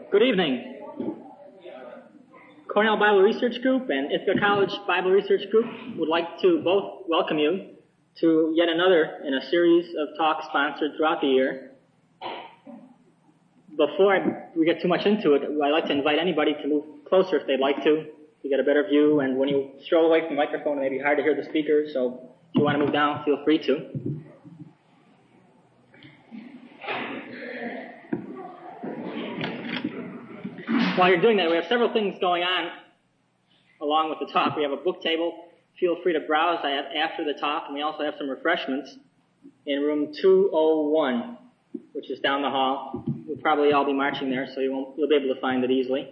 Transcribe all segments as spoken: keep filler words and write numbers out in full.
Good evening. Cornell Bible Research Group and Ithaca College Bible Research Group would like to both welcome you to yet another in a series of talks sponsored throughout the year. Before I, we get too much into it, I'd like to invite anybody to move closer if they'd like to, to get a better view. And when you stroll away from the microphone, it may be hard to hear the speakers, so if you want to move down, feel free to. While you're doing that, we have several things going on along with the talk. We have a book table. Feel free to browse that after the talk, and we also have some refreshments in room two oh one, which is down the hall. We'll probably all be marching there, so you won't, you'll be able to find it easily.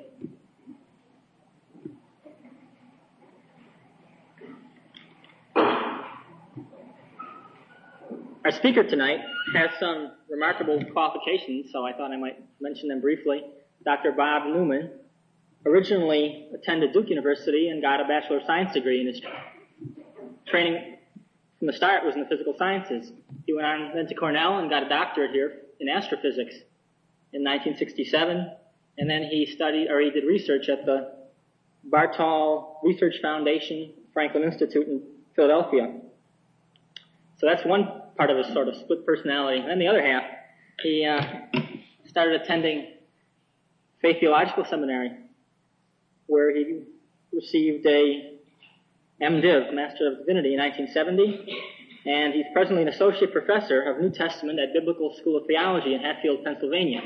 Our speaker tonight has some remarkable qualifications, so I thought I might mention them briefly. Doctor Bob Newman originally attended Duke University and got a Bachelor of Science degree, and his training from the start was in the physical sciences. He went on then to Cornell and got a doctorate here in astrophysics in nineteen sixty-seven, and then he studied, or he did research at the Bartol Research Foundation Franklin Institute in Philadelphia. So that's one part of his sort of split personality. And then the other half, he uh, started attending Faith Theological Seminary, where he received a MDiv, Master of Divinity, in nineteen seventy, and he's presently an associate professor of New Testament at Biblical School of Theology in Hatfield, Pennsylvania.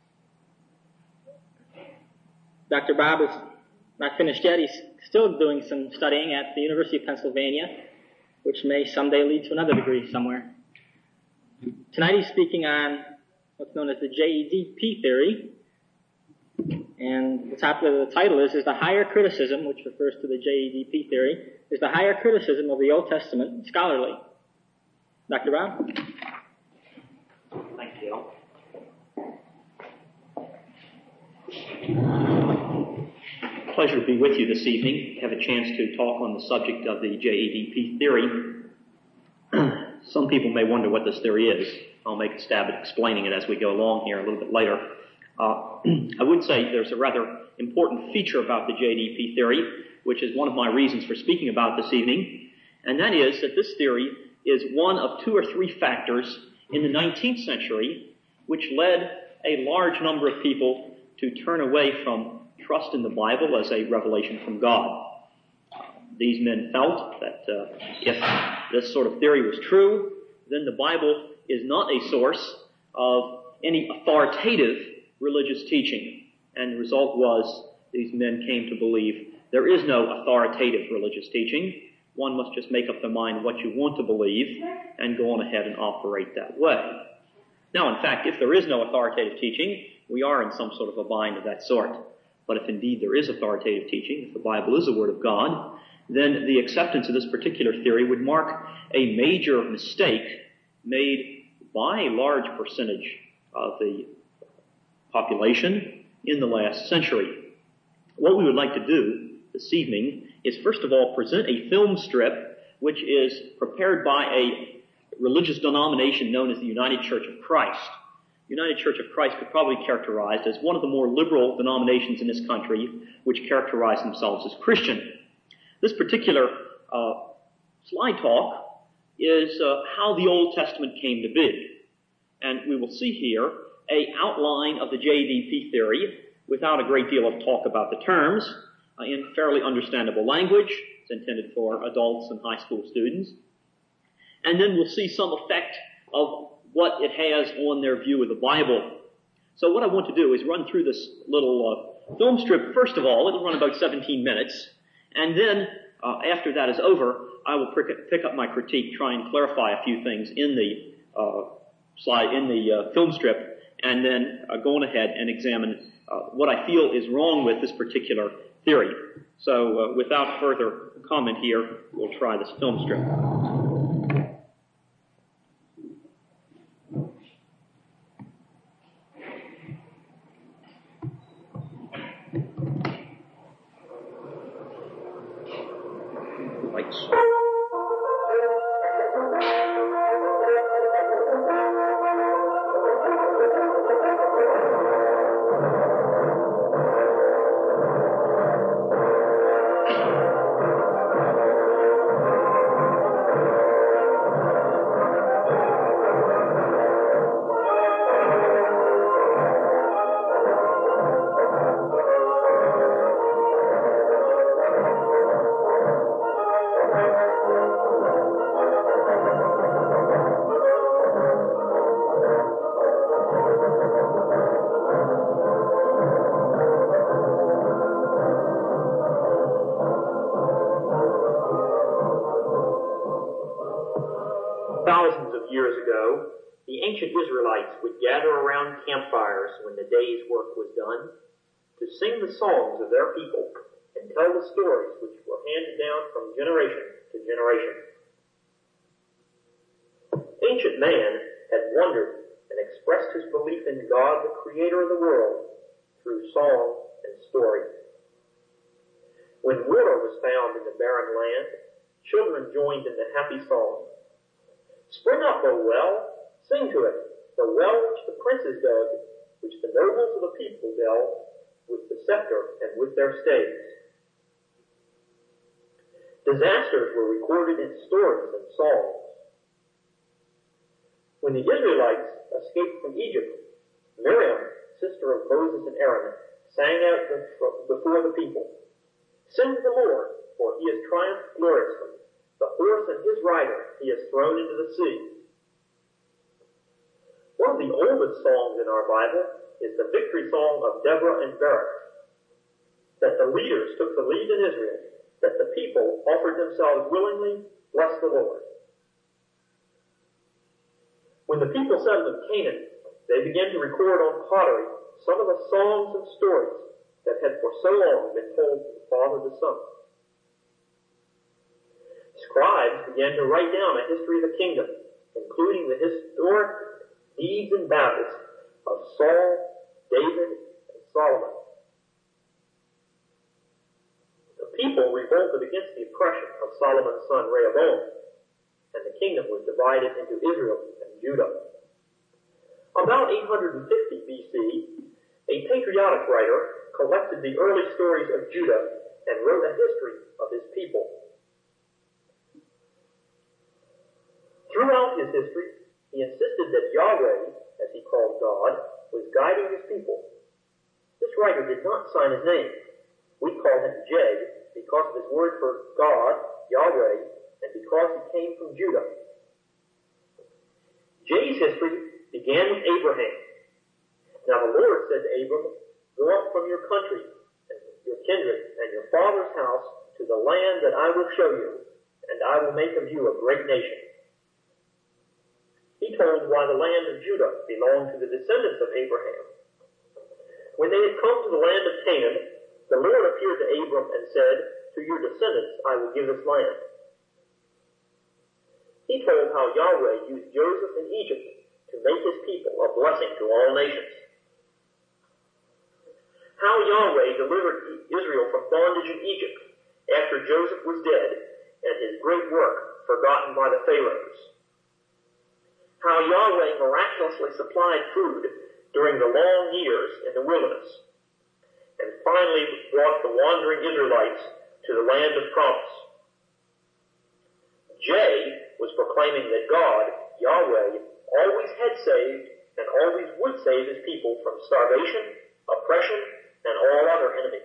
Doctor Bob is not finished yet. He's still doing some studying at the University of Pennsylvania, which may someday lead to another degree somewhere. Tonight he's speaking on what's known as the J E D P theory, and the top of the title is, is the higher criticism, which refers to the J E D P theory, is the higher criticism of the Old Testament scholarly. Doctor Bob? Thank you. Pleasure to be with you this evening. Have a chance to talk on the subject of the J E D P theory. Some people may wonder what this theory is. I'll make a stab at explaining it as we go along here a little bit later. Uh, I would say there's a rather important feature about the J E D P theory, which is one of my reasons for speaking about it this evening, and that is that this theory is one of two or three factors in the nineteenth century which led a large number of people to turn away from trust in the Bible as a revelation from God. These men felt that uh, if this sort of theory was true, then the Bible is not a source of any authoritative religious teaching. And the result was these men came to believe there is no authoritative religious teaching. One must just make up their mind what you want to believe and go on ahead and operate that way. Now, in fact, if there is no authoritative teaching, we are in some sort of a bind of that sort. But if indeed there is authoritative teaching, if the Bible is the Word of God, then the acceptance of this particular theory would mark a major mistake made by a large percentage of the population in the last century. What we would like to do this evening is first of all present a film strip which is prepared by a religious denomination known as the United Church of Christ. The United Church of Christ could probably be characterized as one of the more liberal denominations in this country which characterize themselves as Christian. This particular uh, slide talk is uh, how the Old Testament came to be. And we will see here a outline of the J E D P theory without a great deal of talk about the terms uh, in fairly understandable language. It's intended for adults and high school students. And then we'll see some effect of what it has on their view of the Bible. So what I want to do is run through this little uh, film strip. First of all, it'll run about seventeen minutes. And then, uh, after that is over, I will pick up my critique, try and clarify a few things in the uh, slide, in the uh, film strip, and then uh, go on ahead and examine uh, what I feel is wrong with this particular theory. So, uh, without further comment here, we'll try this film strip. Lights. of years ago, the ancient Israelites would gather around campfires when the day's work was done to sing the songs of their people and tell the stories which were handed down from generation to generation. Ancient man had wondered and expressed his belief in God, the creator of the world, through song and story. When water was found in the barren land, children joined in the happy song. Spring up, O well, sing to it, the well which the princes dug, which the nobles of the people delved, with the scepter and with their staves. Disasters were recorded in stories and songs. When the Israelites escaped from Egypt, Miriam, sister of Moses and Aaron, sang out before the people, "Sing to the Lord, for he has triumphed gloriously. The horse and his rider he has thrown into the sea." One of the oldest songs in our Bible is the victory song of Deborah and Barak. That the leaders took the lead in Israel, that the people offered themselves willingly, bless the Lord. When the people settled in Canaan, they began to record on pottery some of the songs and stories that had for so long been told from father to son. Scribes began to write down a history of the kingdom, including the historic deeds and battles of Saul, David, and Solomon. The people revolted against the oppression of Solomon's son Rehoboam, and the kingdom was divided into Israel and Judah. About eight hundred fifty B C, a patriotic writer collected the early stories of Judah and wrote a history of his people. Throughout his history, he insisted that Yahweh, as he called God, was guiding his people. This writer did not sign his name. We call him J because of his word for God, Yahweh, and because he came from Judah. J's history began with Abraham. Now the Lord said to Abram, "Go up from your country, and your kindred, and your father's house to the land that I will show you, and I will make of you a great nation." He told why the land of Judah belonged to the descendants of Abraham. When they had come to the land of Canaan, the Lord appeared to Abram and said, "To your descendants I will give this land." He told how Yahweh used Joseph in Egypt to make his people a blessing to all nations. How Yahweh delivered Israel from bondage in Egypt after Joseph was dead and his great work forgotten by the Pharaohs. How Yahweh miraculously supplied food during the long years in the wilderness, and finally brought the wandering Israelites to the land of promise. J was proclaiming that God, Yahweh, always had saved and always would save his people from starvation, oppression, and all other enemies.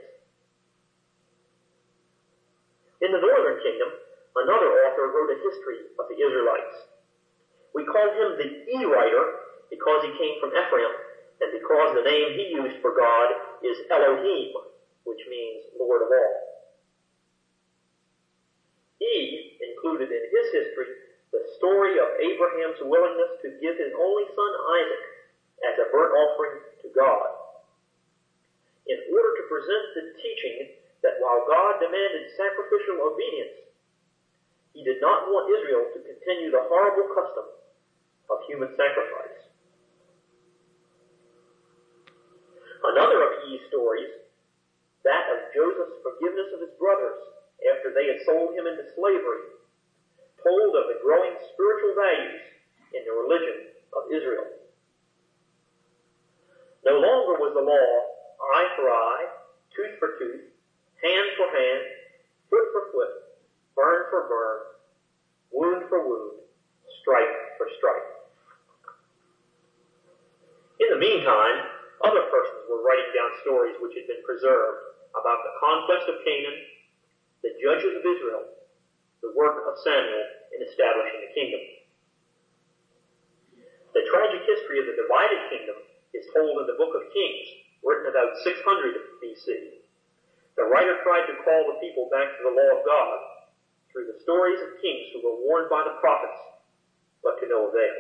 In the northern kingdom, another author wrote a history of the Israelites. We call him the E-writer because he came from Ephraim, and because the name he used for God is Elohim, which means Lord of all. E included in his history the story of Abraham's willingness to give his only son Isaac as a burnt offering to God, in order to present the teaching that while God demanded sacrificial obedience, he did not want Israel to continue the horrible custom of human sacrifice. Another of E's stories, that of Joseph's forgiveness of his brothers after they had sold him into slavery, told of the growing spiritual values in the religion of Israel. No longer was the law eye for eye, tooth for tooth, hand for hand, foot for foot, burn for burn, wound for wound, stripe for stripe. In the meantime, other persons were writing down stories which had been preserved about the conquest of Canaan, the judges of Israel, the work of Samuel in establishing the kingdom. The tragic history of the divided kingdom is told in the book of Kings, written about six hundred B C. The writer tried to call the people back to the law of God through the stories of kings who were warned by the prophets, but to no avail.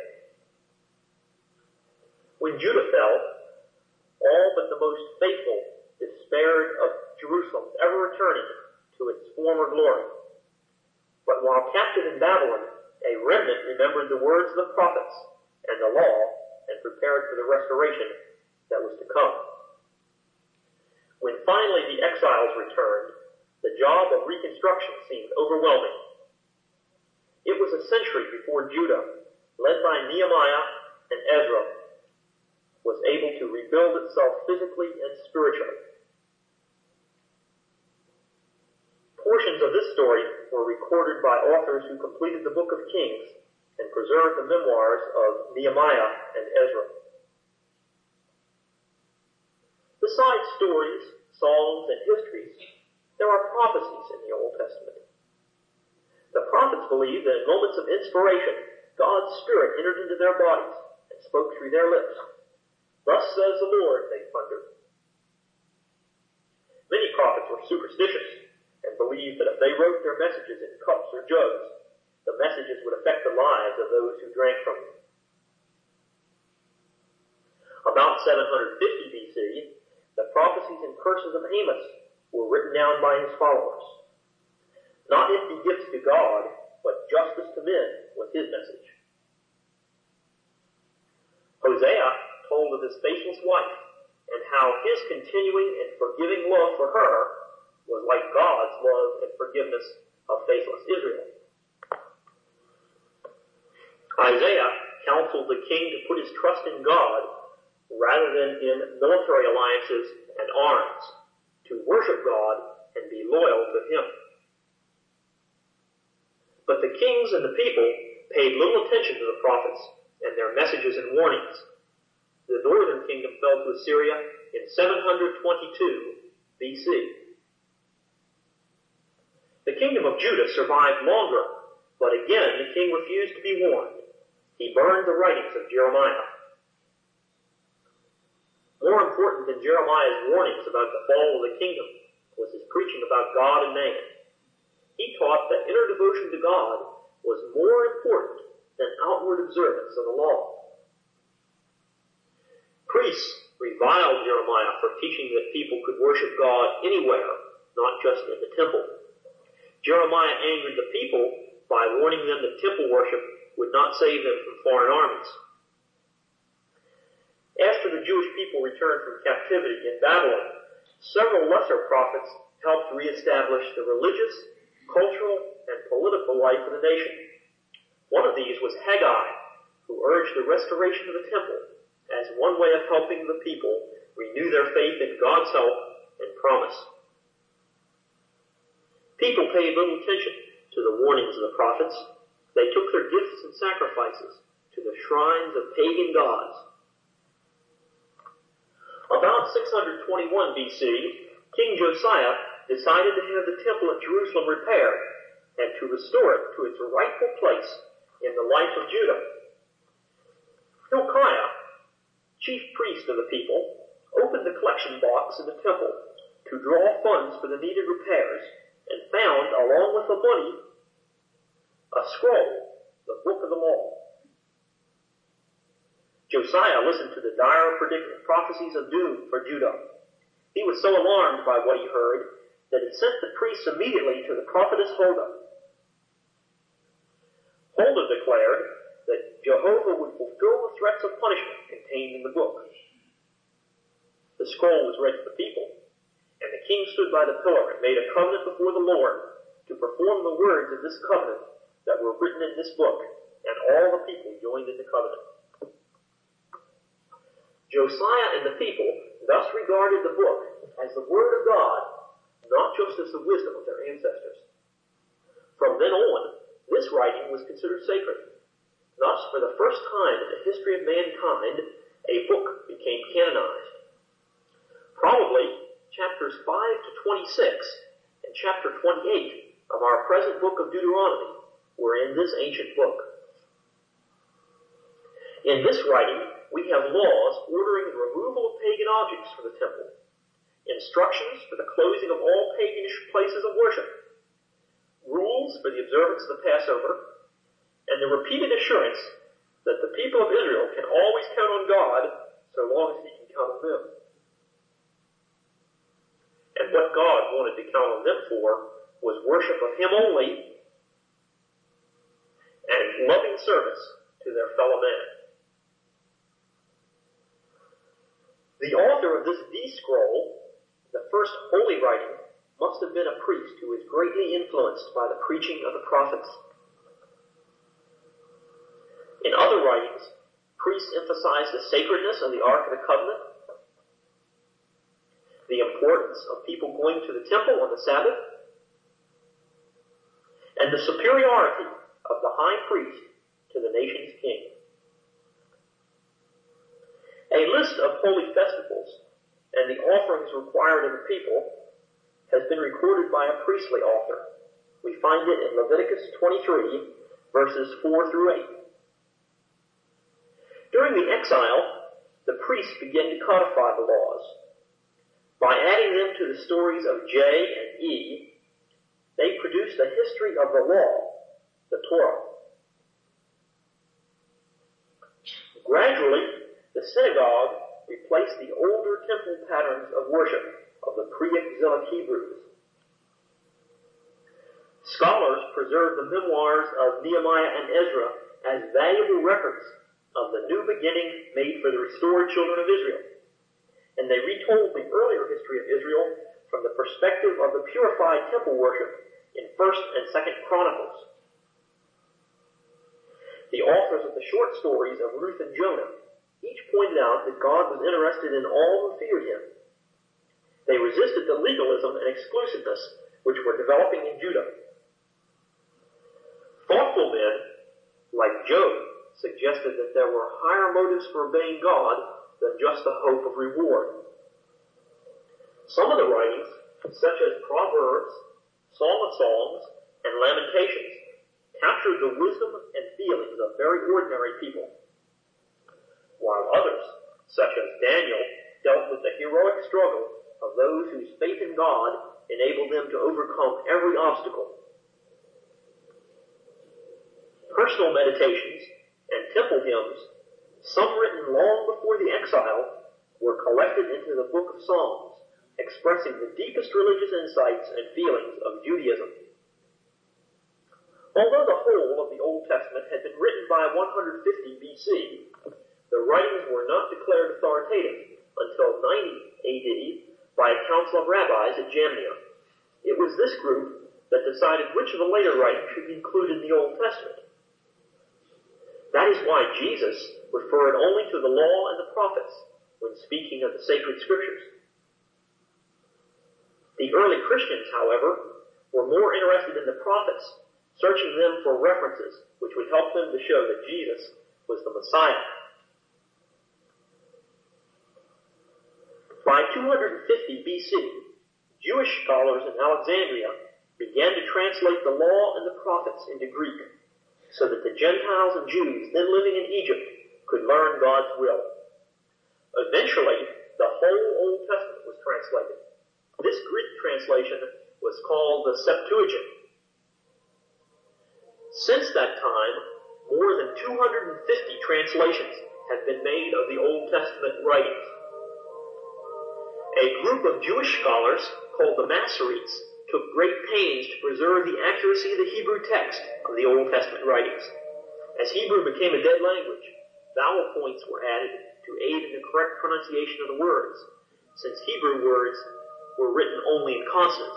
When Judah fell, all but the most faithful despaired of Jerusalem ever returning to its former glory. But while captive in Babylon, a remnant remembered the words of the prophets and the law and prepared for the restoration that was to come. When finally the exiles returned, the job of reconstruction seemed overwhelming. It was a century before Judah, led by Nehemiah and Ezra, was able to rebuild itself physically and spiritually. Portions of this story were recorded by authors who completed the Book of Kings and preserved the memoirs of Nehemiah and Ezra. Besides stories, songs, and histories, there are prophecies in the Old Testament. The prophets believed that in moments of inspiration, God's Spirit entered into their bodies and spoke through their lips. Thus says the Lord, they thundered. Many prophets were superstitious and believed that if they wrote their messages in cups or jugs, the messages would affect the lives of those who drank from them. About seven hundred fifty B C, the prophecies and curses of Amos were written down by his followers. Not empty gifts to God, but justice to men was his message. Hosea told of his faithless wife and how his continuing and forgiving love for her was like God's love and forgiveness of faithless Israel. Isaiah counseled the king to put his trust in God rather than in military alliances and arms, to worship God and be loyal to him. But the kings and the people paid little attention to the prophets and their messages and warnings. The northern kingdom fell to Assyria in seven hundred twenty-two B C. The kingdom of Judah survived longer, but again the king refused to be warned. He burned the writings of Jeremiah. More important than Jeremiah's warnings about the fall of the kingdom was his preaching about God and man. He taught that inner devotion to God was more important than outward observance of the law. Priests reviled Jeremiah for teaching that people could worship God anywhere, not just in the temple. Jeremiah angered the people by warning them that temple worship would not save them from foreign armies. After the Jewish people returned from captivity in Babylon, several lesser prophets helped reestablish the religious, cultural, and political life of the nation. One of these was Haggai, who urged the restoration of the temple as one way of helping the people renew their faith in God's help and promise. People paid little attention to the warnings of the prophets. They took their gifts and sacrifices to the shrines of pagan gods. About six hundred twenty-one B C, King Josiah decided to have the temple at Jerusalem repaired and to restore it to its rightful place in the life of Judah. Hilkiah, chief priest of the people, opened the collection box in the temple to draw funds for the needed repairs and found, along with the money, a scroll, the Book of the Law. Josiah listened to the dire predicted prophecies of doom for Judah. He was so alarmed by what he heard that he sent the priests immediately to the prophetess Huldah. Huldah declared that Jehovah would fulfill the threats of punishment contained in the book. The scroll was read to the people, and the king stood by the pillar and made a covenant before the Lord to perform the words of this covenant that were written in this book, and all the people joined in the covenant. Josiah and the people thus regarded the book as the word of God, not just as the wisdom of their ancestors. From then on, this writing was considered sacred. Thus, for the first time in the history of mankind, a book became canonized. Probably, chapters five to twenty-six and chapter twenty-eight of our present book of Deuteronomy were in this ancient book. In this writing, we have laws ordering the removal of pagan objects from the temple, instructions for the closing of all paganish places of worship, rules for the observance of the Passover, and the repeated assurance that the people of Israel can always count on God so long as he can count on them. And what God wanted to count on them for was worship of him only and loving service to their fellow man. The author of this D-scroll, the first holy writing, must have been a priest who was greatly influenced by the preaching of the prophets. In other writings, priests emphasize the sacredness of the Ark of the Covenant, the importance of people going to the temple on the Sabbath, and the superiority of the high priest to the nation's king. A list of holy festivals and the offerings required of the people has been recorded by a priestly author. We find it in Leviticus twenty-three, verses four through eight. During the exile, the priests began to codify the laws. By adding them to the stories of J and E, they produced a history of the law, the Torah. Gradually, the synagogue replaced the older temple patterns of worship of the pre-exilic Hebrews. Scholars preserve the memoirs of Nehemiah and Ezra as valuable records of the new beginning made for the restored children of Israel. And they retold the earlier history of Israel from the perspective of the purified temple worship in First and Second Chronicles. The authors of the short stories of Ruth and Jonah each pointed out that God was interested in all who feared him. They resisted the legalism and exclusiveness which were developing in Judah. Thoughtful men, like Job, suggested that there were higher motives for obeying God than just the hope of reward. Some of the writings, such as Proverbs, Song of Songs, and Lamentations, captured the wisdom and feelings of very ordinary people, while others, such as Daniel, dealt with the heroic struggle of those whose faith in God enabled them to overcome every obstacle. Personal meditations and temple hymns, some written long before the exile, were collected into the Book of Psalms, expressing the deepest religious insights and feelings of Judaism. Although the whole of the Old Testament had been written by one hundred fifty B C, the writings were not declared authoritative until ninety A D by a council of rabbis at Jamnia. It was this group that decided which of the later writings should be included in the Old Testament. That is why Jesus referred only to the law and the prophets when speaking of the sacred scriptures. The early Christians, however, were more interested in the prophets, searching them for references which would help them to show that Jesus was the Messiah. By two hundred fifty B C, Jewish scholars in Alexandria began to translate the law and the prophets into Greek, so that the Gentiles and Jews then living in Egypt could learn God's will. Eventually, the whole Old Testament was translated. This Greek translation was called the Septuagint. Since that time, more than two hundred fifty translations have been made of the Old Testament writings. A group of Jewish scholars, called the Masoretes, took great pains to preserve the accuracy of the Hebrew text of the Old Testament writings. As Hebrew became a dead language, vowel points were added to aid in the correct pronunciation of the words, since Hebrew words were written only in consonants.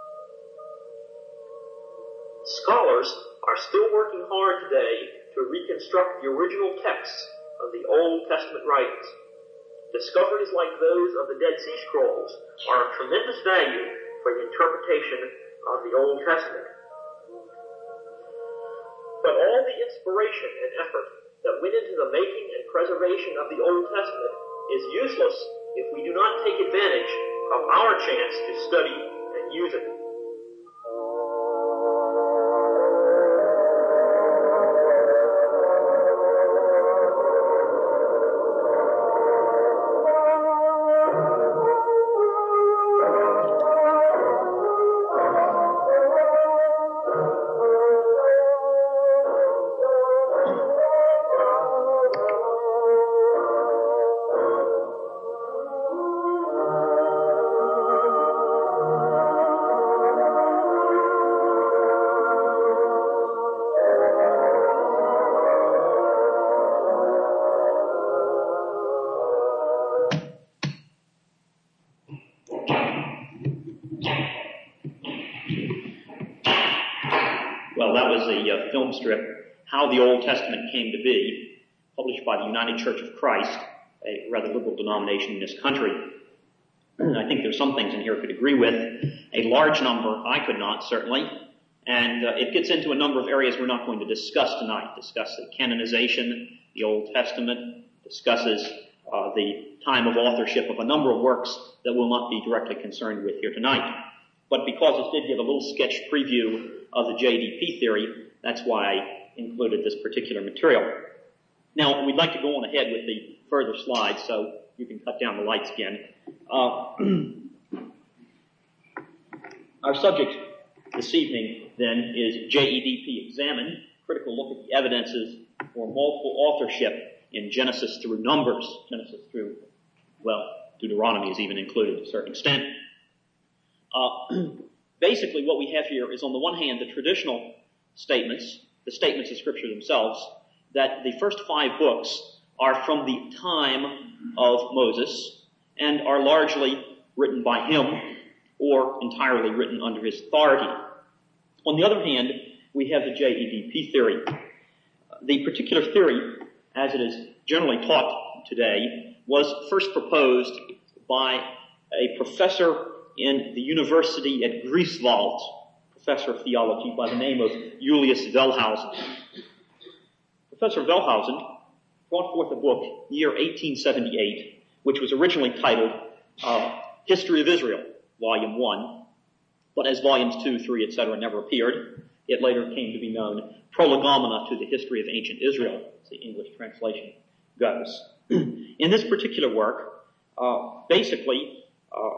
Scholars are still working hard today to reconstruct the original texts of the Old Testament writings. Discoveries like those of the Dead Sea Scrolls are of tremendous value for the interpretation of the Old Testament. But all the inspiration and effort that went into the making and preservation of the Old Testament is useless if we do not take advantage of our chance to study and use it. was a uh, film strip, How the Old Testament Came to Be, published by the United Church of Christ, a rather liberal denomination in this country. I think there's some things in here I could agree with. A large number I could not, certainly. And uh, it gets into a number of areas we're not going to discuss tonight. Discuss the canonization, the Old Testament, discusses uh, the time of authorship of a number of works that we'll not be directly concerned with here tonight. But because it did give a little sketch preview of the J D P theory, that's why I included this particular material. Now, we'd like to go on ahead with the further slides, so you can cut down the lights again. Uh, our subject this evening, then, is J E D P Examined, critical look at the evidences for multiple authorship in Genesis through Numbers, Genesis through, well, Deuteronomy is even included to a certain extent. Uh, basically, what we have here is, on the one hand, the traditional statements, the statements of Scripture themselves, that the first five books are from the time of Moses and are largely written by him or entirely written under his authority. On the other hand, we have the J E D P theory. The particular theory, as it is generally taught today, was first proposed by a professor in the university at Greifswald, professor of theology by the name of Julius Wellhausen. Professor Wellhausen brought forth a book, year eighteen seventy-eight, which was originally titled uh, History of Israel, Volume one, but as Volumes two, three, et cetera never appeared, it later came to be known Prolegomena to the History of Ancient Israel, as the English translation goes. In this particular work, uh, basically, uh,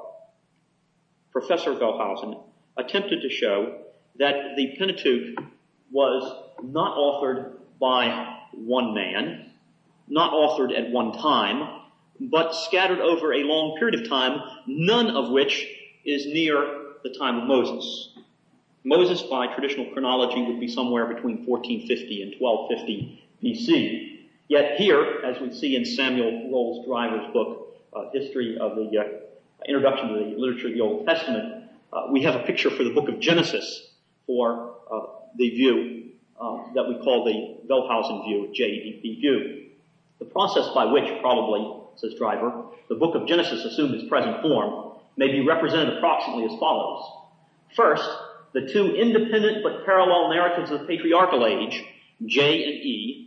Professor Wellhausen attempted to show that the Pentateuch was not authored by one man, not authored at one time, but scattered over a long period of time, none of which is near the time of Moses. Moses, by traditional chronology, would be somewhere between fourteen fifty and twelve fifty B C. Yet here, as we see in Samuel Rolls Driver's book, uh, History of the uh, Introduction to the Literature of the Old Testament, uh, we have a picture for the book of Genesis for uh, the view uh, that we call the Wellhausen view, J E D P view. The process by which, probably, says Driver, the book of Genesis assumed its present form may be represented approximately as follows. First, the two independent but parallel narratives of the patriarchal age, J and E.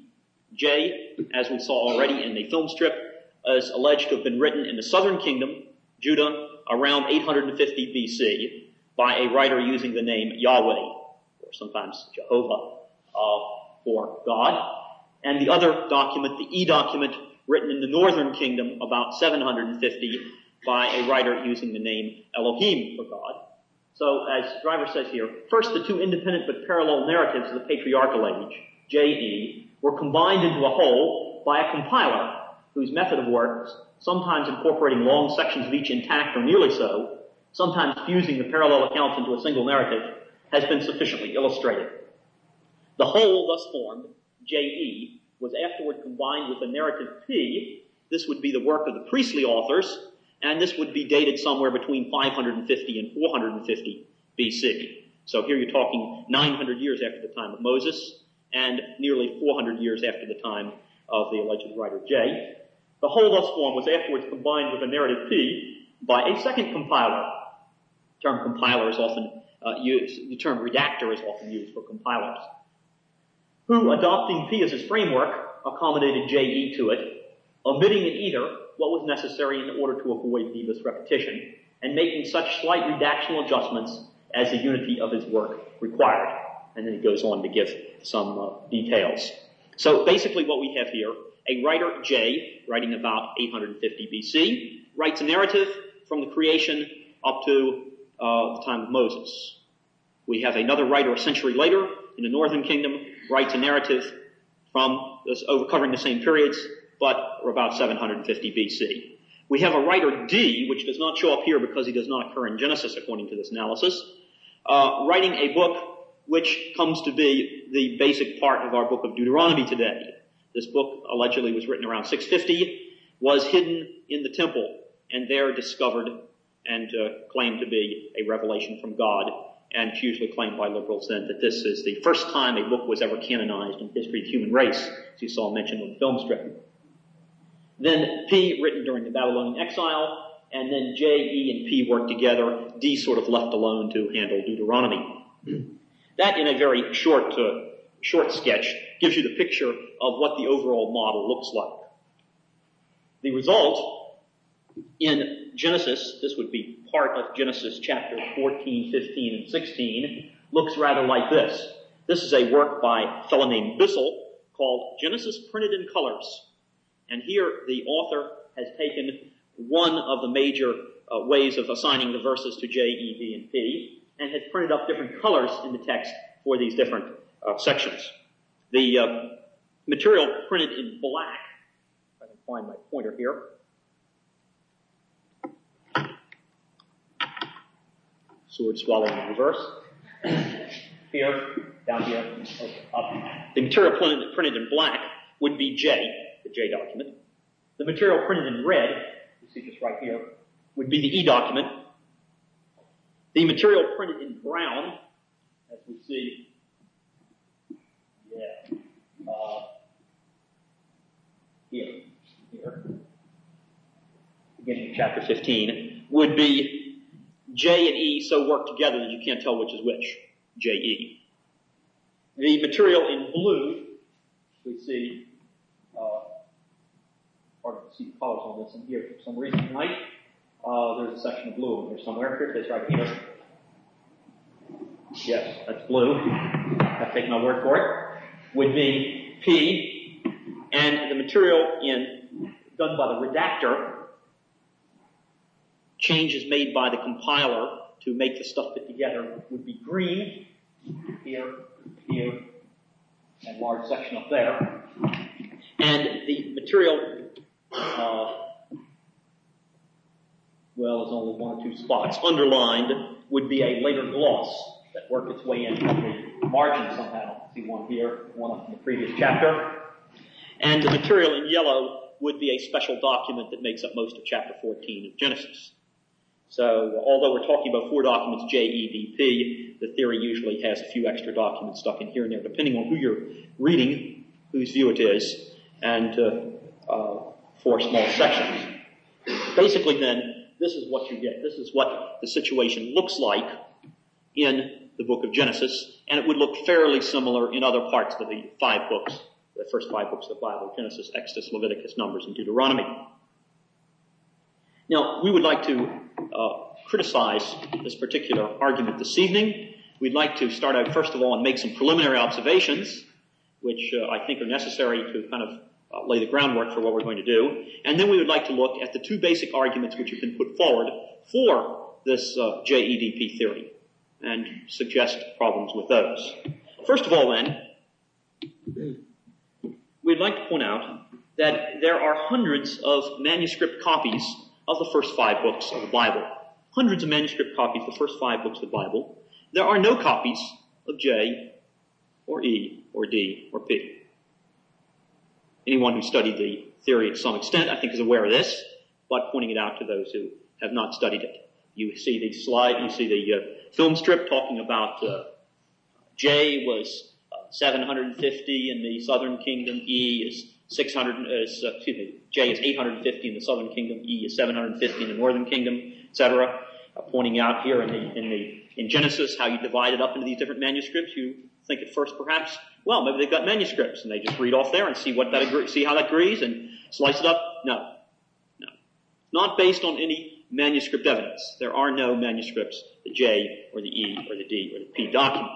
J, as we saw already in the film strip, is alleged to have been written in the southern kingdom, Judah, around eight hundred fifty B C, by a writer using the name Yahweh, or sometimes Jehovah, uh, for God. And the other document, the E document, written in the northern kingdom about seven hundred fifty by a writer using the name Elohim for God. So, as Driver says here, first the two independent but parallel narratives of the patriarchal age, J E, were combined into a whole by a compiler whose method of work, sometimes incorporating long sections of each intact or nearly so, sometimes fusing the parallel accounts into a single narrative, has been sufficiently illustrated. The whole thus formed, J E, was afterward combined with the narrative P. This would be the work of the priestly authors, and this would be dated somewhere between five hundred fifty and four hundred fifty B C. So here you're talking nine hundred years after the time of Moses, and nearly four hundred years after the time of the alleged writer J. The whole thus formed was afterwards combined with a narrative P by a second compiler. The term compiler is often uh, used, the term redactor is often used for compilers, who, adopting P as his framework, accommodated J E to it, omitting in either what was necessary in order to avoid needless repetition, and making such slight redactional adjustments as the unity of his work required. And then he goes on to give some uh, details. So basically what we have here, a writer, J, writing about eight hundred fifty B C, writes a narrative from the creation up to uh, the time of Moses. We have another writer a century later in the northern kingdom, writes a narrative from this, over covering the same periods, but about seven hundred fifty B C. We have a writer D, which does not show up here because he does not occur in Genesis according to this analysis, uh, writing a book which comes to be the basic part of our book of Deuteronomy today. This book allegedly was written around six fifty, was hidden in the temple, and there discovered and uh, claimed to be a revelation from God, and it's usually claimed by liberals then that this is the first time a book was ever canonized in the history of the human race, as you saw mentioned on the film strip. Then P, written during the Babylonian exile, and then J, E, and P work together, D sort of left alone to handle Deuteronomy. That, in a very short, uh, short sketch, gives you the picture of what the overall model looks like. The result in Genesis, this would be part of Genesis chapter fourteen, fifteen, and sixteen, looks rather like this. This is a work by a fellow named Bissell called Genesis Printed in Colors. And here the author has taken one of the major uh, ways of assigning the verses to J, E, D, and P, and has printed up different colors in the text for these different uh, sections. The uh, material printed in black, if I can find my pointer here, sword swallowing in reverse, here, down here, up. The material printed, printed in black would be J, the J document. The material printed in red, you see just right here, would be the E document. The material printed in brown, as we see, yeah, uh, here, here, beginning of chapter fifteen, would be J and E so worked together that you can't tell which is which, J E. The material in blue, we see, uh, hard to see the colors on this in here for some reason tonight. Uh, there's a section of blue in here somewhere. Here it is right here. Yes, that's blue. I've taken my word for it. Would be P, and the material in done by the redactor, changes made by the compiler to make the stuff fit together, would be green, here, here, and large section up there. And the material, uh, well, there's only one or two spots, underlined, would be a later gloss that worked its way in from the margin somehow. See one here, one up in the previous chapter. And the material in yellow would be a special document that makes up most of chapter fourteen of Genesis. So, although we're talking about four documents, J, E, D, P, the theory usually has a few extra documents stuck in here and there, depending on who you're reading, whose view it is, and uh, uh, four small sections. Basically, then, this is what you get. This is what the situation looks like in the book of Genesis, and it would look fairly similar in other parts of the five books, the first five books of the Bible, Genesis, Exodus, Leviticus, Numbers, and Deuteronomy. Now, we would like to uh, criticize this particular argument this evening. We'd like to start out, first of all, and make some preliminary observations, which uh, I think are necessary to kind of uh, lay the groundwork for what we're going to do. And then we would like to look at the two basic arguments which have been put forward for this uh, J E D P theory and suggest problems with those. First of all, then, we'd like to point out that there are hundreds of manuscript copies of the first five books of the Bible. Hundreds of manuscript copies of the first five books of the Bible. There are no copies of J or E or D or P. Anyone who studied the theory to some extent, I think, is aware of this, but pointing it out to those who have not studied it. You see the slide, you see the uh, film strip talking about uh, J was uh, seven hundred fifty in the southern kingdom, E is six hundred, uh, excuse me, J is eight hundred fifty in the southern kingdom, E is seven hundred fifty in the northern kingdom, et cetera. Uh, pointing out here in the, in the, in Genesis how you divide it up into these different manuscripts. You think at first perhaps, well, maybe they've got manuscripts and they just read off there and see what that agree, see how that agrees and slice it up. No. No. Not based on any manuscript evidence. There are no manuscripts, the J or the E or the D or the P document.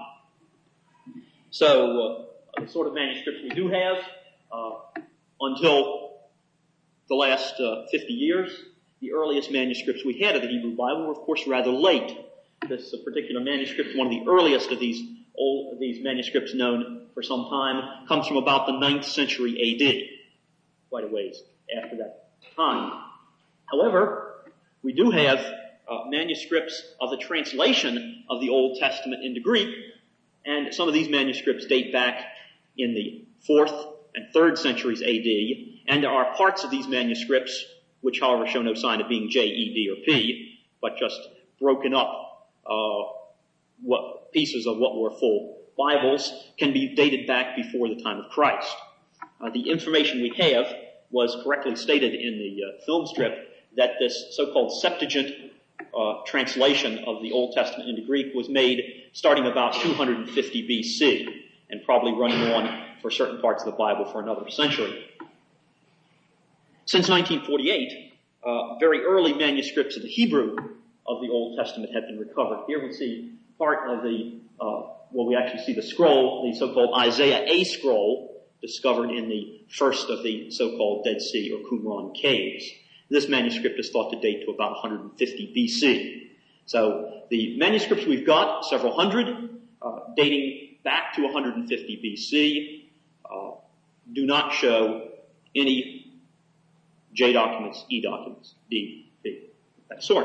So, uh, the sort of manuscripts we do have, uh, until the last uh, fifty years, the earliest manuscripts we had of the Hebrew Bible were, of course, rather late. This uh, particular manuscript, one of the earliest of these old, these manuscripts known for some time, comes from about the ninth century A D, quite a ways after that time. However, we do have uh, manuscripts of the translation of the Old Testament into Greek, and some of these manuscripts date back in the fourth and third centuries A D, and there are parts of these manuscripts which, however, show no sign of being J, E, D, or P, but just broken up uh, what pieces of what were full Bibles can be dated back before the time of Christ. Uh, the information we have was correctly stated in the uh, film strip that this so-called Septuagint uh, translation of the Old Testament into Greek was made starting about two hundred fifty B C and probably running on for certain parts of the Bible for another century. Since nineteen forty-eight, uh, very early manuscripts of the Hebrew of the Old Testament have been recovered. Here we see part of the, uh, well, we actually see the scroll, the so-called Isaiah A scroll, discovered in the first of the so-called Dead Sea or Qumran caves. This manuscript is thought to date to about one hundred fifty B C. So the manuscripts we've got, several hundred, uh, dating back to one hundred fifty B C, uh, do not show any J documents, E documents, D, P, that sort.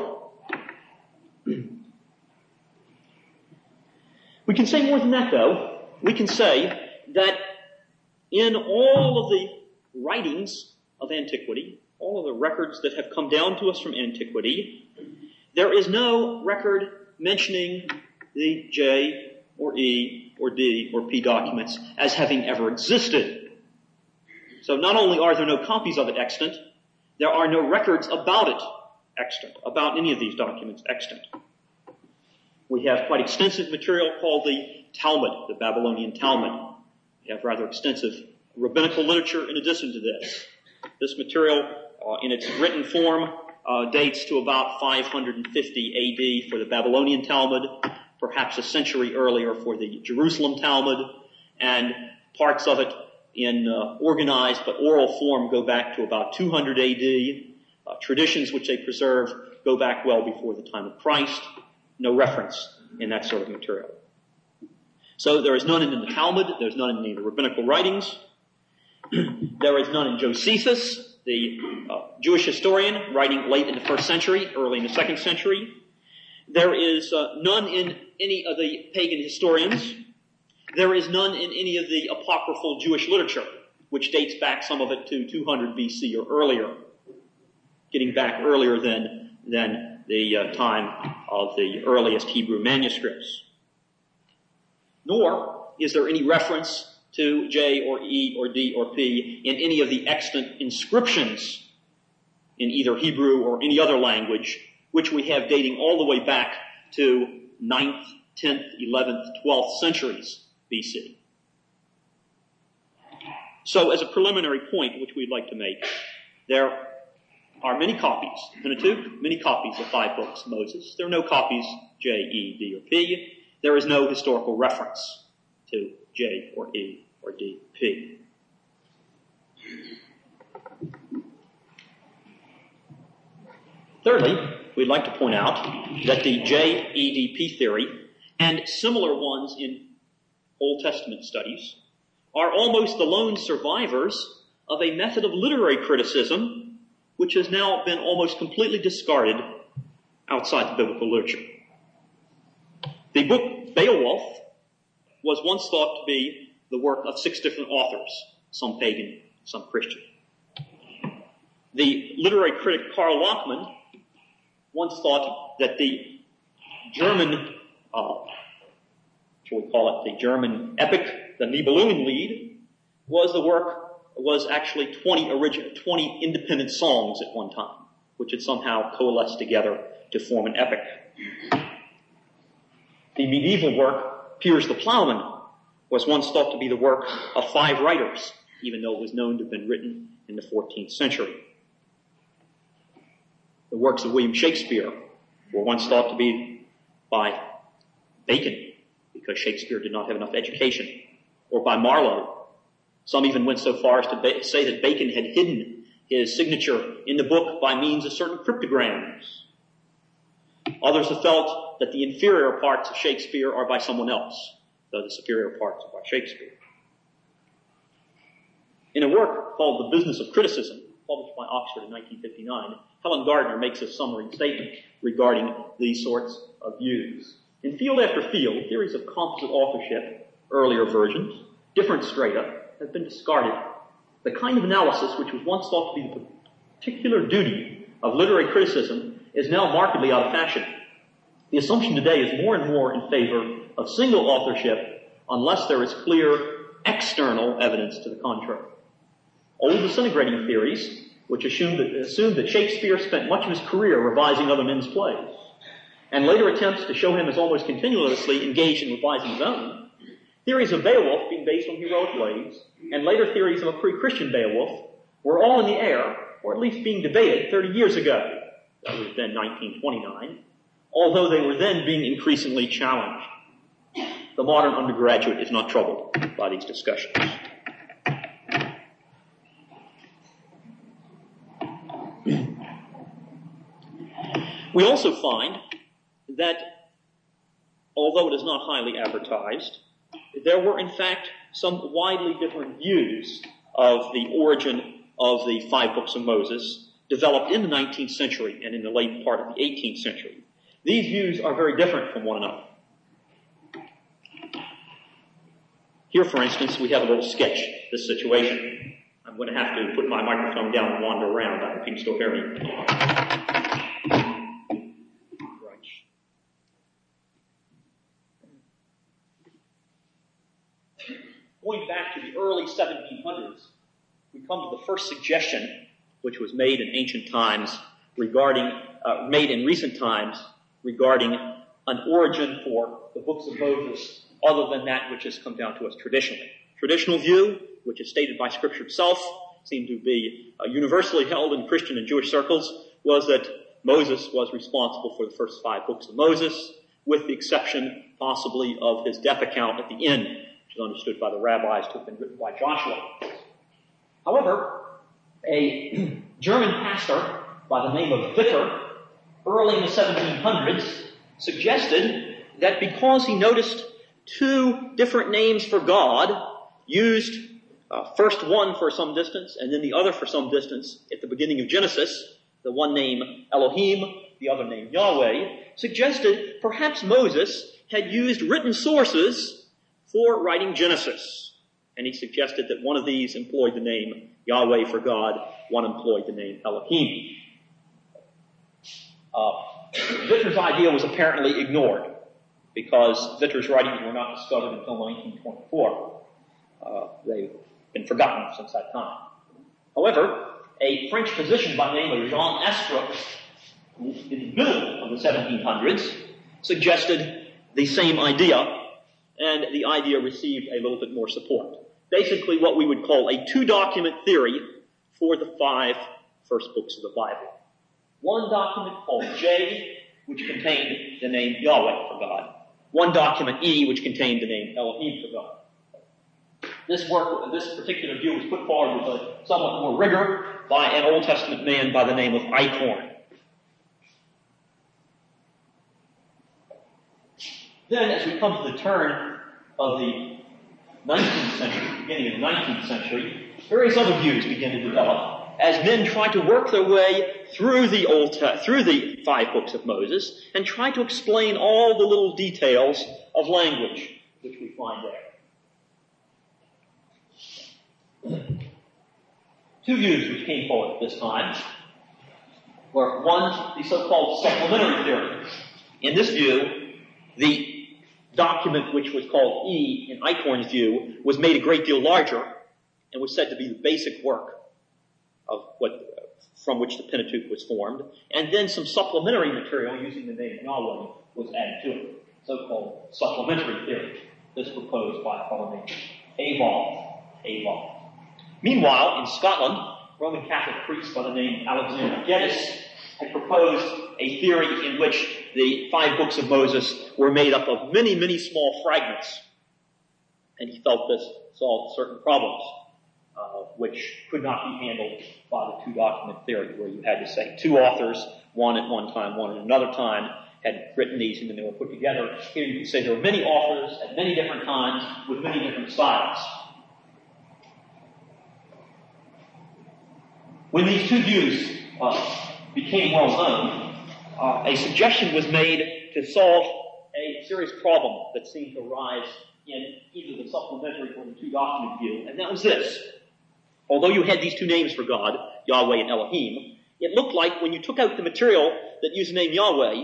We can say more than that, though. We can say that in all of the writings of antiquity, all of the records that have come down to us from antiquity, there is no record mentioning the J or E or D or P documents as having ever existed. So not only are there no copies of it extant, there are no records about it extant, about any of these documents extant. We have quite extensive material called the Talmud, the Babylonian Talmud. We have rather extensive rabbinical literature in addition to this. This material, uh, in its written form, uh, dates to about five hundred fifty A D for the Babylonian Talmud, perhaps a century earlier for the Jerusalem Talmud, and parts of it in uh, organized but oral form go back to about two hundred A D. Uh, traditions which they preserve go back well before the time of Christ. No reference in that sort of material. So there is none in the Talmud, there's none in the rabbinical writings. There is none in Josephus, the uh, Jewish historian, writing late in the first century, early in the second century. There is uh, none in any of the pagan historians. There is none in any of the apocryphal Jewish literature, which dates back some of it to two hundred B C or earlier, getting back earlier than, than the uh, time of the earliest Hebrew manuscripts. Nor is there any reference to J or E or D or P in any of the extant inscriptions in either Hebrew or any other language, which we have dating all the way back to ninth, tenth, eleventh, twelfth centuries B C. So as a preliminary point which we'd like to make, there are many copies, Pentateuch, many copies of five books of Moses. There are no copies J, E, D, or P. There is no historical reference to J or E or D, P. Thirdly, we'd like to point out that the J E D P theory and similar ones in Old Testament studies are almost the lone survivors of a method of literary criticism which has now been almost completely discarded outside the biblical literature. The book Beowulf was once thought to be the work of six different authors, some pagan, some Christian. The literary critic Karl Lachmann once thought that the German, uh, shall we call it the German epic, the Nibelungenlied, was the work was actually twenty original, twenty independent songs at one time, which had somehow coalesced together to form an epic. The medieval work, Piers the Plowman, was once thought to be the work of five writers, even though it was known to have been written in the fourteenth century. The works of William Shakespeare were once thought to be by Bacon, because Shakespeare did not have enough education, or by Marlowe. Some even went so far as to ba- say that Bacon had hidden his signature in the book by means of certain cryptograms. Others have felt that the inferior parts of Shakespeare are by someone else, though the superior parts are by Shakespeare. In a work called The Business of Criticism, published by Oxford in nineteen fifty-nine, Helen Gardner makes a summary statement regarding these sorts of views. In field after field, theories of composite authorship, earlier versions, different strata, have been discarded. The kind of analysis which was once thought to be the particular duty of literary criticism is now markedly out of fashion. The assumption today is more and more in favor of single authorship unless there is clear external evidence to the contrary. Old disintegrating theories, which assumed that, assumed that Shakespeare spent much of his career revising other men's plays, and later attempts to show him as almost continuously engaged in revising his own, theories of Beowulf being based on heroic plays, and later theories of a pre-Christian Beowulf were all in the air, or at least being debated thirty years ago. That was then nineteen twenty-nine, although they were then being increasingly challenged. The modern undergraduate is not troubled by these discussions. We also find that, although it is not highly advertised, there were in fact some widely different views of the origin of the five books of Moses developed in the nineteenth century and in the late part of the eighteenth century. These views are very different from one another. Here, for instance, we have a little sketch of this situation. I'm going to have to put my microphone down and wander around. I hope you can still hear me. Going back to the early seventeen hundreds, we come to the first suggestion, which was made in ancient times regarding, uh, made in recent times regarding an origin for the books of Moses other than that which has come down to us traditionally. Traditional view, which is stated by Scripture itself, seemed to be uh, universally held in Christian and Jewish circles, was that Moses was responsible for the first five books of Moses, with the exception possibly of his death account at the end, which is understood by the rabbis to have been written by Joshua. However, a German pastor by the name of Witter, early in the seventeen hundreds, suggested that because he noticed two different names for God used, uh, first one for some distance and then the other for some distance at the beginning of Genesis, the one name Elohim, the other name Yahweh, suggested perhaps Moses had used written sources for writing Genesis. And he suggested that one of these employed the name Yahweh for God, one employed the name Elohim. Uh, Witter's idea was apparently ignored because Witter's writings were not discovered until nineteen twenty-four. Uh, they've been forgotten since that time. However, a French physician by the name of Jean Estre, in the middle of the seventeen hundreds, suggested the same idea, and the idea received a little bit more support. Basically what we would call a two-document theory for the five first books of the Bible. One document called J, which contained the name Yahweh for God. One document E, which contained the name Elohim for God. This work, this particular view was put forward with a somewhat more rigor by an Old Testament man by the name of Eichhorn. Then, as we come to the turn of the nineteenth century, beginning of the nineteenth century, various other views begin to develop as men try to work their way through the Old Te- through the five books of Moses and try to explain all the little details of language which we find there. Two views which came forward at this time were, one, the so-called supplementary theory. In this view, the document which was called E in Eichhorn's view was made a great deal larger and was said to be the basic work of what, from which the Pentateuch was formed, and then some supplementary material using the name Yahweh was added to it, so-called supplementary theory. This proposed by a fellow named Avon. Avon. Meanwhile, in Scotland, Roman Catholic priest by the name Alexander Geddes had proposed a theory in which the five books of Moses were made up of many, many small fragments, and he felt this solved certain problems, Uh, which could not be handled by the two-document theory, where you had to say two authors, one at one time, one at another time, had written these and then they were put together. Here you can say there were many authors at many different times with many different styles. When these two views uh, became well known, uh, a suggestion was made to solve a serious problem that seemed to arise in either the supplementary or the two-document view, and that was this. Although you had these two names for God, Yahweh and Elohim, it looked like when you took out the material that used the name Yahweh, and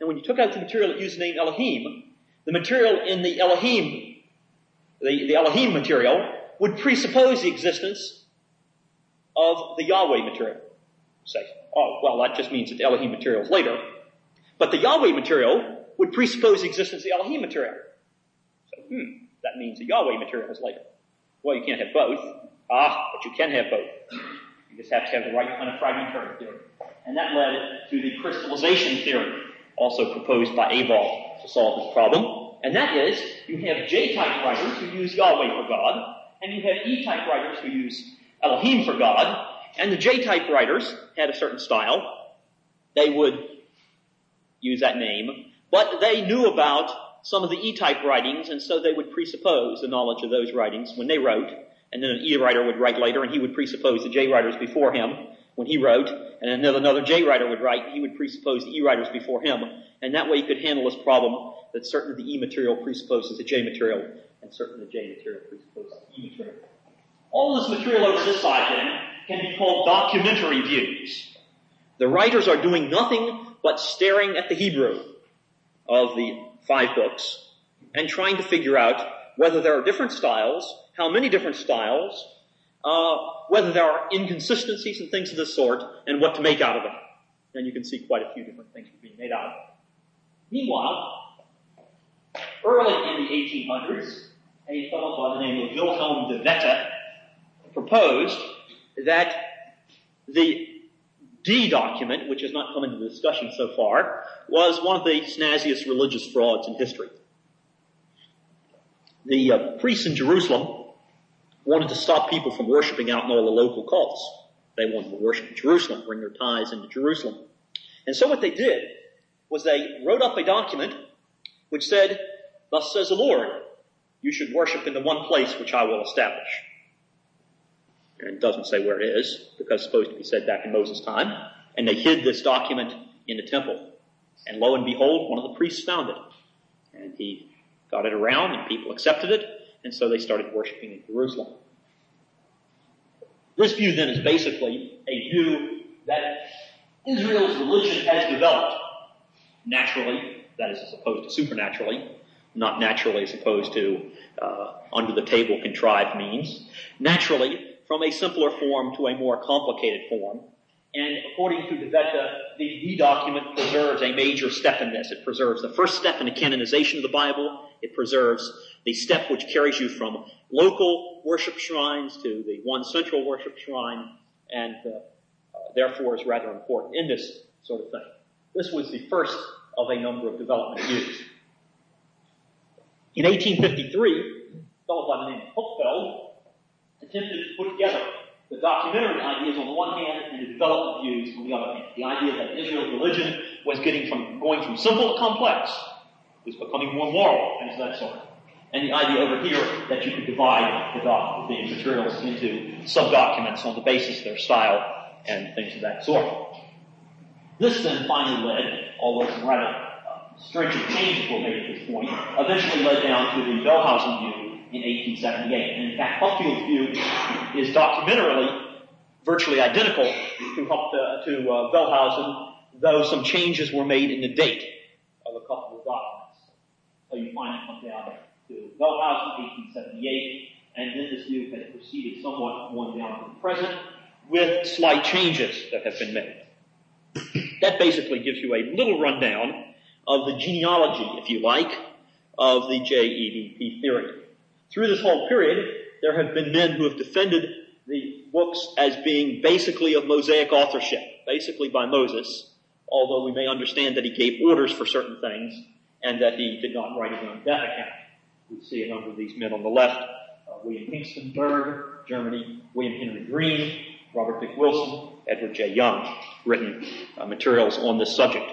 and when you took out the material that used the name Elohim, the material in the Elohim, the, the Elohim material, would presuppose the existence of the Yahweh material. Say, oh, well, that just means that the Elohim material is later. But the Yahweh material would presuppose the existence of the Elohim material. So, hmm, that means the Yahweh material is later. Well, you can't have both. Ah, but you can have both. You just have to have the right kind of fragmentary theory. And that led to the crystallization theory, also proposed by Abel to solve this problem. And that is, you have J-type writers who use Yahweh for God, and you have E-type writers who use Elohim for God, and the J-type writers had a certain style. They would use that name, but they knew about some of the E-type writings, and so they would presuppose the knowledge of those writings when they wrote, and then an E writer would write later, and he would presuppose the J writers before him when he wrote, and then another J writer would write, and he would presuppose the E writers before him, and that way you could handle this problem that certain of the E material presupposes the J material, and certain of the J material presupposes the E material. All this material over this side, then, can be called documentary views. The writers are doing nothing but staring at the Hebrew of the five books and trying to figure out whether there are different styles, how many different styles, uh, whether there are inconsistencies and things of this sort, and what to make out of them. And you can see quite a few different things being made out of them. Meanwhile, early in the eighteen hundreds, a fellow by the name of Wilhelm de Wette proposed that the D document, which has not come into discussion so far, was one of the snazziest religious frauds in history. The uh, priests in Jerusalem wanted to stop people from worshiping out in all the local cults. They wanted to worship in Jerusalem, bring their tithes into Jerusalem. And so what they did was they wrote up a document which said, "Thus says the Lord, you should worship in the one place which I will establish." And it doesn't say where it is, because it's supposed to be said back in Moses' time. And they hid this document in the temple. And lo and behold, one of the priests found it. And he got it around, and people accepted it, and so they started worshiping in Jerusalem. This view, then, is basically a view that Israel's religion has developed naturally, that is, as opposed to supernaturally, not naturally as opposed to uh, under-the-table contrived means, naturally, from a simpler form to a more complicated form. And according to de Wette, the D document preserves a major step in this. It preserves the first step in the canonization of the Bible. It preserves the step which carries you from local worship shrines to the one central worship shrine, and uh, uh, therefore is rather important in this sort of thing. This was the first of a number of development views. In eighteen fifty-three, a fellow by the name of Hupfeld attempted to put together the documentary ideas on the one hand and the development views on the other hand. The idea that Israel's religion was getting from going from simple to complex, was becoming more moral, things of that sort. And the idea over here that you could divide the, doc, the materials into sub-documents on the basis of their style and things of that sort. This then finally led, although some rather uh, stringent changes were made at this point, eventually led down to the Wellhausen view in eighteen seventy-eight. And in fact, Hupfeld's view is documentarily virtually identical to, uh, to uh, Wellhausen, though some changes were made in the date of a couple of documents. So you find it come down to Wellhausen, eighteen seventy-eight, and then this view has proceeded somewhat one down to the present with slight changes that have been made. That basically gives you a little rundown of the genealogy, if you like, of the J E D P theory. Through this whole period, there have been men who have defended the books as being basically of Mosaic authorship, basically by Moses, although we may understand that he gave orders for certain things and that he did not write his own death account. We see a number of these men on the left, uh, William Kingston Berg, Germany, William Henry Green, Robert Dick Wilson, Edward J. Young, written uh, materials on this subject.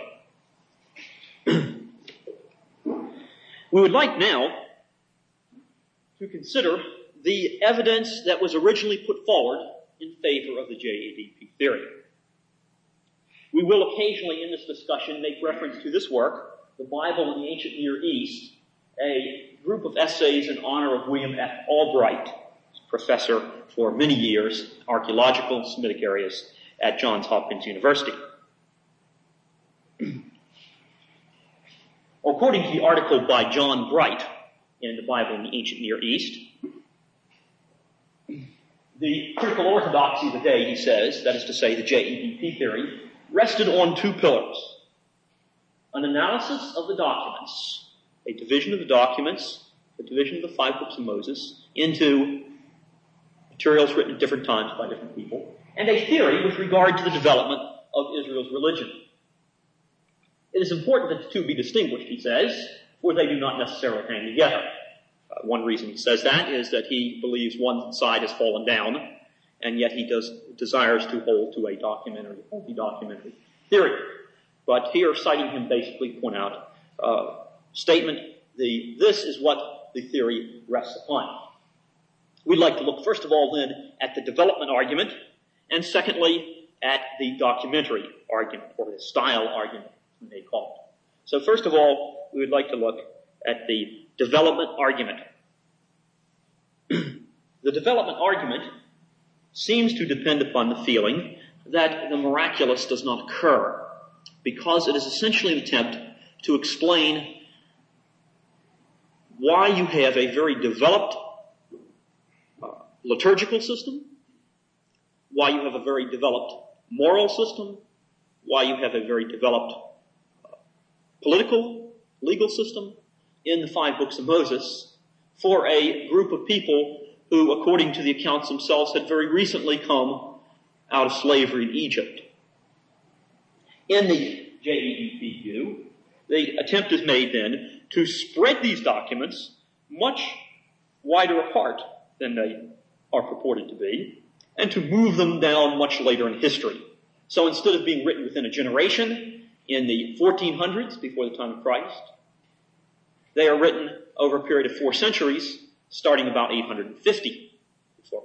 We would like now to consider the evidence that was originally put forward in favor of the J E D P theory. We will occasionally in this discussion make reference to this work, The Bible in the Ancient Near East, a group of essays in honor of William F. Albright, professor for many years, archaeological and Semitic areas at Johns Hopkins University. According to the article by John Bright in the Bible in the Ancient Near East, the critical orthodoxy of the day, he says, that is to say the J E D P theory, rested on two pillars. An analysis of the documents, a division of the documents, a division of the five books of Moses into materials written at different times by different people, and a theory with regard to the development of Israel's religion. It is important that the two be distinguished, he says, for they do not necessarily hang together. Uh, one reason he says that is that he believes one side has fallen down, and yet he does desires to hold to a documentary, multi-documentary theory. But here, citing him, basically point out uh, statement, the this is what the theory rests upon. We'd like to look, first of all, then, at the development argument, and secondly, at the documentary argument, or the style argument, as they call it. So first of all, we would like to look at the development argument. The development argument seems to depend upon the feeling that the miraculous does not occur, because it is essentially an attempt to explain why you have a very developed uh, liturgical system, why you have a very developed moral system, why you have a very developed uh, political, legal system in the five books of Moses for a group of people who, according to the accounts themselves, had very recently come out of slavery in Egypt. In the J E D P view, the attempt is made then to spread these documents much wider apart than they are purported to be, and to move them down much later in history. So instead of being written within a generation in the fourteen hundreds, before the time of Christ, they are written over a period of four centuries, starting about eight hundred fifty before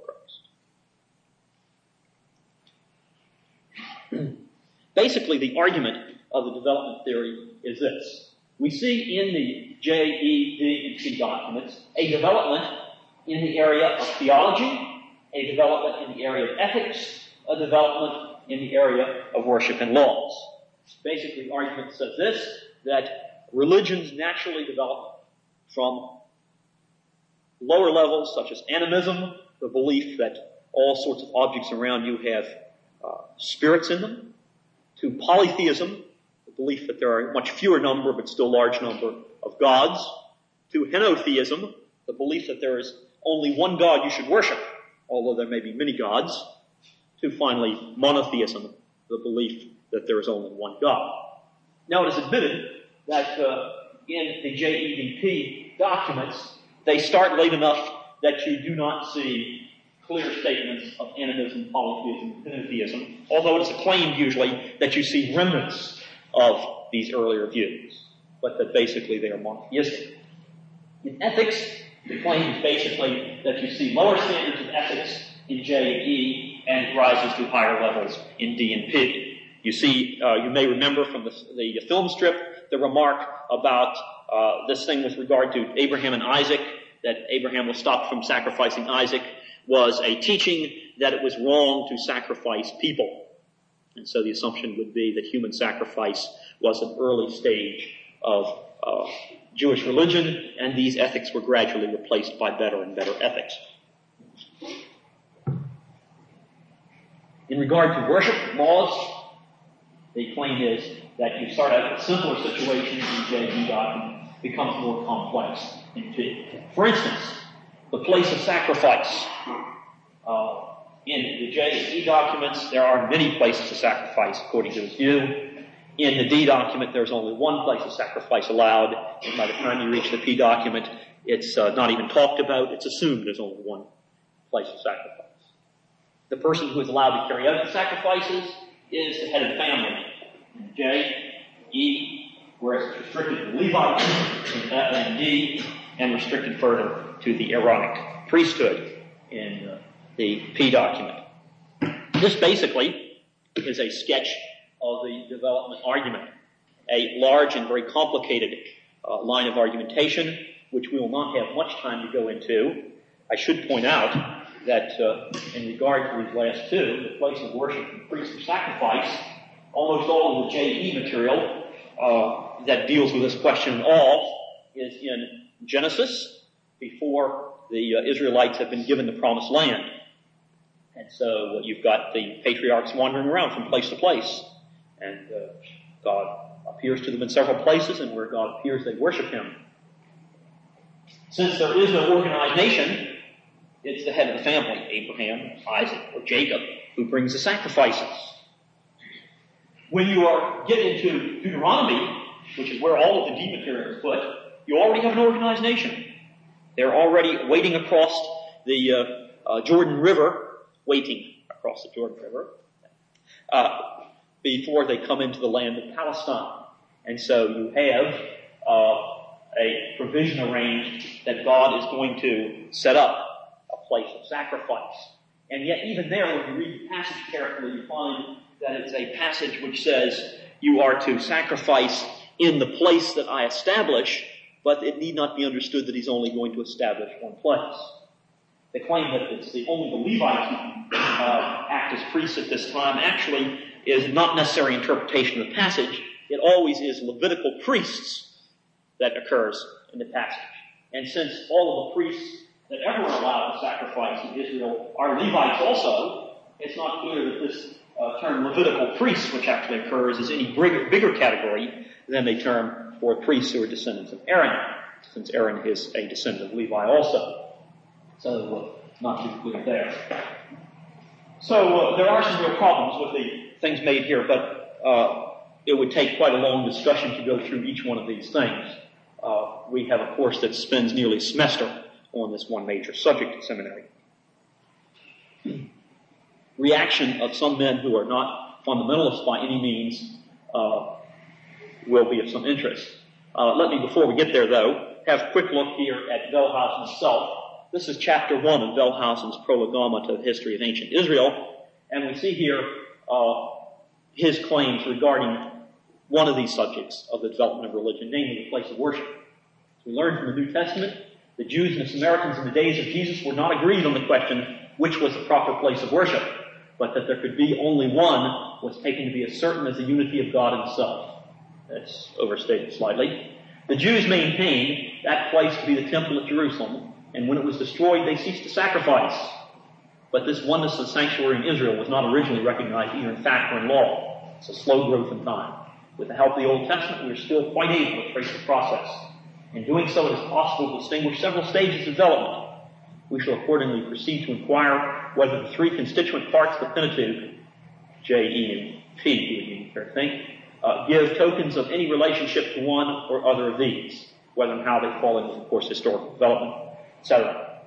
Christ. Basically, the argument of the development theory is this. We see in the J, E, D, and T documents a development in the area of theology, a development in the area of ethics, a development in the area of worship and laws. Basically, the argument says this, that religions naturally develop from lower levels such as animism, the belief that all sorts of objects around you have uh, spirits in them, to polytheism, the belief that there are a much fewer number but still large number of gods, to henotheism, the belief that there is only one God you should worship, although there may be many gods, to finally monotheism, the belief that there is only one God. Now it is admitted that uh, in the J E D P documents, they start late enough that you do not see clear statements of animism, polytheism, henotheism, although it is claimed usually that you see remnants of these earlier views, but that basically they are monotheistic. In ethics, the claim is basically that you see lower standards of ethics in J E and rises to higher levels in D and P. You see, uh, you may remember from the, the film strip the remark about uh, this thing with regard to Abraham and Isaac, that Abraham was stopped from sacrificing Isaac, was a teaching that it was wrong to sacrifice people. And so the assumption would be that human sacrifice was an early stage of uh, Jewish religion, and these ethics were gradually replaced by better and better ethics. In regard to worship laws, the claim is that you start out with simpler situations in J E D document, becomes more complex in P. For instance, the place of sacrifice. Uh, in the J E D documents, there are many places of sacrifice, according to his view. In the D document, there's only one place of sacrifice allowed, and by the time you reach the P document, it's uh, not even talked about. It's assumed there's only one place of sacrifice. The person who is allowed to carry out the sacrifices is the head of the family. In J, E, whereas it's restricted to Levites, in F and D, and restricted further to the Aaronic priesthood in uh, the P document. This basically is a sketch of the development argument, a large and very complicated uh, line of argumentation, which we will not have much time to go into. I should point out that uh, in regard to these last two, the place of worship and priest of sacrifice, almost all of the J E material uh, that deals with this question at all is in Genesis, before the uh, Israelites have been given the promised land. And so uh, you've got the patriarchs wandering around from place to place. And uh, God appears to them in several places, and where God appears, they worship him. Since there is no organized nation, it's the head of the family, Abraham, Isaac, or Jacob, who brings the sacrifices. When you are get into Deuteronomy, which is where all of the deed material is put, you already have an organized nation. They're already waiting across the uh, uh, Jordan River, waiting across the Jordan River, uh, before they come into the land of Palestine. And so you have uh, a provision arranged that God is going to set up a place of sacrifice. And yet even there, when you read the passage carefully, you find that it's a passage which says you are to sacrifice in the place that I establish, but it need not be understood that he's only going to establish one place. They claim that it's the only the Levites who uh, act as priests at this time actually is not necessary interpretation of the passage. It always is Levitical priests that occurs in the passage. And since all of the priests that ever were allowed to sacrifice in Israel are Levites also, it's not clear that this uh, term Levitical priests, which actually occurs, is any bigger, bigger category than the term for priests who are descendants of Aaron, since Aaron is a descendant of Levi also. So uh, not too clear there. So uh, there are some real problems with the things made here, but uh, it would take quite a long discussion to go through each one of these things. Uh, we have a course that spends nearly a semester on this one major subject in seminary. Reaction of some men who are not fundamentalists by any means uh, will be of some interest. Uh, let me, before we get there though, have a quick look here at Wellhausen himself. This is chapter one of Wellhausen's Prolegomena to the History of Ancient Israel, and we see here uh, his claims regarding one of these subjects of the development of religion, namely the place of worship. As we learn from the New Testament, the Jews and the Samaritans in the days of Jesus were not agreed on the question which was the proper place of worship, but that there could be only one was taken to be as certain as the unity of God himself. That's overstated slightly. The Jews maintained that place to be the temple at Jerusalem, and when it was destroyed, they ceased to sacrifice. But this oneness of the sanctuary in Israel was not originally recognized either in fact or in law. It's a slow growth in time. With the help of the Old Testament, we are still quite able to trace the process. In doing so, it is possible to distinguish several stages of development. We shall accordingly proceed to inquire whether the three constituent parts of the Pentateuch, J, E, and P, you would think, uh, give tokens of any relationship to one or other of these, whether and how they fall into, of course, historical development, et cetera.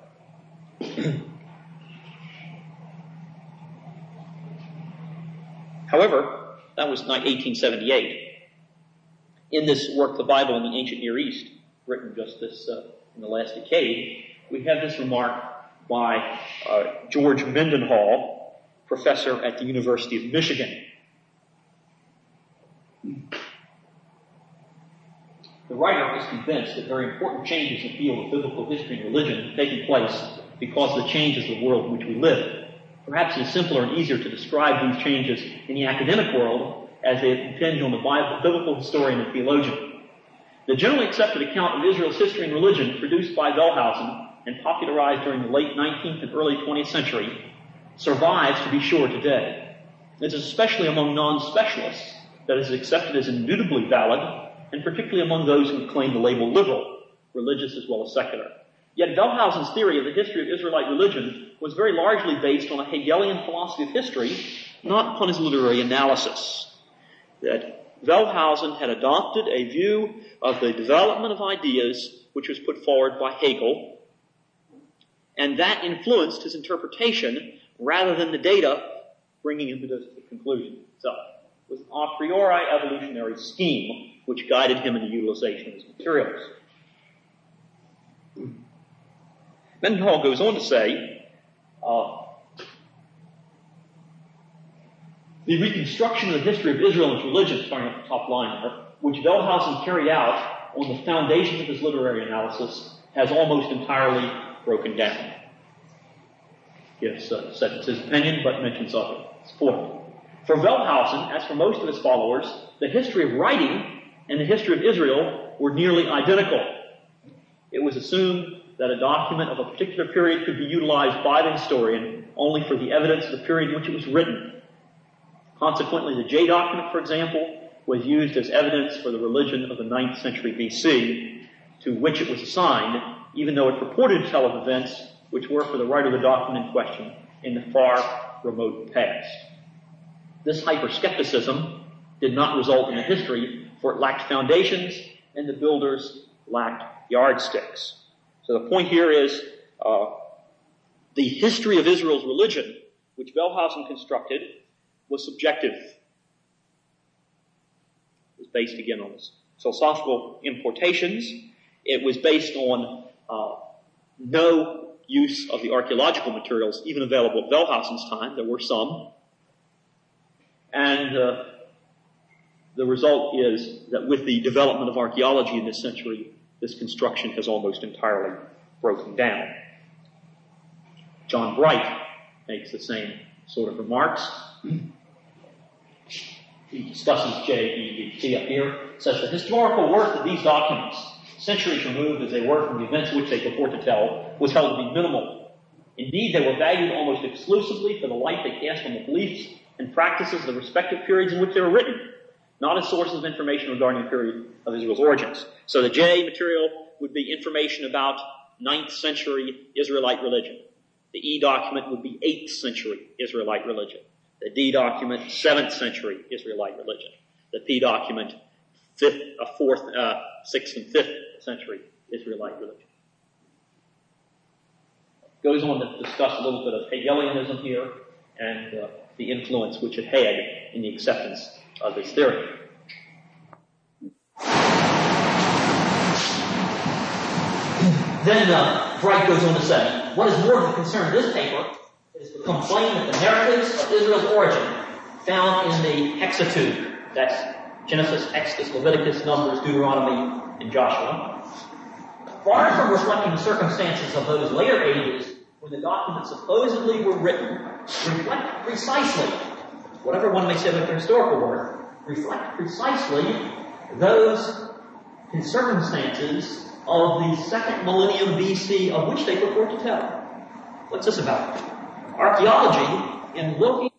However, that was eighteen seventy-eight. In this work, The Bible in the Ancient Near East, written just this uh, in the last decade, we have this remark by uh, George Mendenhall, professor at the University of Michigan. The writer is convinced that very important changes in the field of biblical history and religion have taken place because of the changes of the world in which we live. Perhaps it is simpler and easier to describe these changes in the academic world as they impinge on the Bible, biblical historian and theologian. The generally accepted account of Israel's history and religion produced by Wellhausen and popularized during the late nineteenth and early twentieth century survives, to be sure, today. It is especially among non-specialists that it is accepted as indubitably valid, and particularly among those who claim the label liberal, religious as well as secular. Yet Wellhausen's theory of the history of Israelite religion was very largely based on a Hegelian philosophy of history, not upon his literary analysis. That Wellhausen had adopted a view of the development of ideas which was put forward by Hegel, and that influenced his interpretation rather than the data bringing him to the conclusion itself. It was an a priori evolutionary scheme which guided him in the utilization of his materials. Mendenhall goes on to say, uh, the reconstruction of the history of Israel and its religion, starting at the top line there, which Wellhausen carried out on the foundations of his literary analysis, has almost entirely broken down. Gives uh, says his opinion, but mentions other support. For Wellhausen, as for most of his followers, the history of writing and the history of Israel were nearly identical. It was assumed that a document of a particular period could be utilized by the historian only for the evidence of the period in which it was written. Consequently, the J document, for example, was used as evidence for the religion of the ninth century B C, to which it was assigned, even though it purported to tell of events which were for the writer of the document in question in the far remote past. This hyper-skepticism did not result in a history, for it lacked foundations and the builders lacked yardsticks. So the point here is uh, the history of Israel's religion, which Wellhausen constructed, was subjective. It was based again on philosophical importations. It was based on uh, no use of the archaeological materials even available at Wellhausen's time. There were some. And uh, the result is that with the development of archaeology in this century, this construction has almost entirely broken down. John Bright makes the same sort of remarks. He discusses J E D P up here, says the historical worth of these documents, centuries removed as they were from the events which they purport to tell, was held to be minimal. Indeed, they were valued almost exclusively for the light they cast on the beliefs and practices of the respective periods in which they were written, not as sources of information regarding the period of Israel's origins. So the J material would be information about ninth century Israelite religion. The E document would be eighth century Israelite religion. The D document, seventh century Israelite religion. The P document, fifth, uh, fourth, uh, sixth, and fifth century Israelite religion. Goes on to discuss a little bit of Hegelianism here and uh, the influence which it had in the acceptance of this theory. Then uh, Bright goes on to say, what is more of the concern of this paper is the complaint that the narratives of Israel's origin found in the Hexateuch, that's Genesis, Exodus, Leviticus, Numbers, Deuteronomy, and Joshua, far from reflecting the circumstances of those later ages when the documents supposedly were written, reflect precisely, whatever one may say about their historical work, reflect precisely those circumstances of the second millennium B C of which they purport to tell. What's this about? Archaeology, in looking